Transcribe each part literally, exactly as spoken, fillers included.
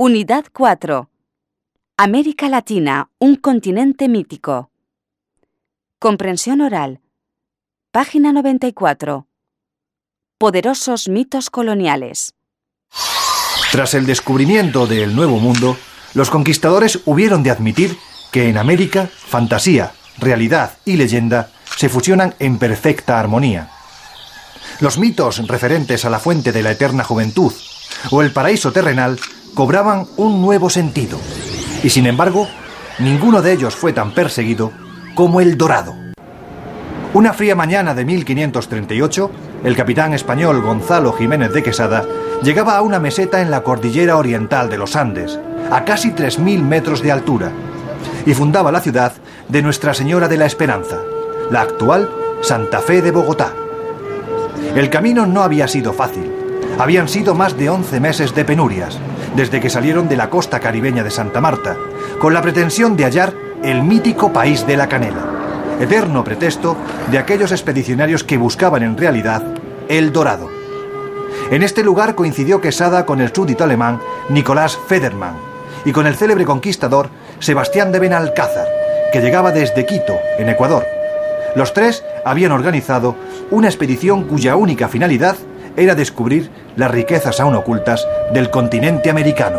Unidad cuatro. América Latina, un continente mítico. Comprensión oral. Página noventa y cuatro. Poderosos mitos coloniales. Tras el descubrimiento del Nuevo Mundo, los conquistadores hubieron de admitir que en América, fantasía, realidad y leyenda se fusionan en perfecta armonía. Los mitos referentes a la fuente de la eterna juventud o el paraíso terrenal cobraban un nuevo sentido. Y sin embargo, ninguno de ellos fue tan perseguido como el Dorado. Una fría mañana de mil quinientos treinta y ocho, el capitán español Gonzalo Jiménez de Quesada llegaba a una meseta en la cordillera oriental de los Andes, a casi tres mil metros de altura, y fundaba la ciudad de Nuestra Señora de la Esperanza, la actual Santa Fe de Bogotá. El camino no había sido fácil. Habían sido más de once meses de penurias, desde que salieron de la costa caribeña de Santa Marta, con la pretensión de hallar el mítico país de la canela, eterno pretexto de aquellos expedicionarios que buscaban en realidad el Dorado. En este lugar coincidió Quesada con el súbdito alemán Nicolás Federmann y con el célebre conquistador Sebastián de Benalcázar, que llegaba desde Quito, en Ecuador. Los tres habían organizado una expedición cuya única finalidad era descubrir las riquezas aún ocultas del continente americano.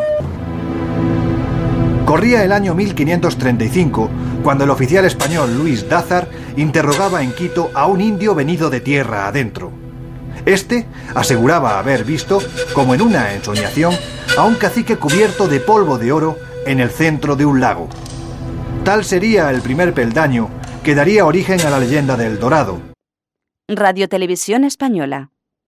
Corría el año mil quinientos treinta y cinco, cuando el oficial español Luis Dázar interrogaba en Quito a un indio venido de tierra adentro. Este aseguraba haber visto, como en una ensoñación, a un cacique cubierto de polvo de oro en el centro de un lago. Tal sería el primer peldaño que daría origen a la leyenda del Dorado. Radio Televisión Española.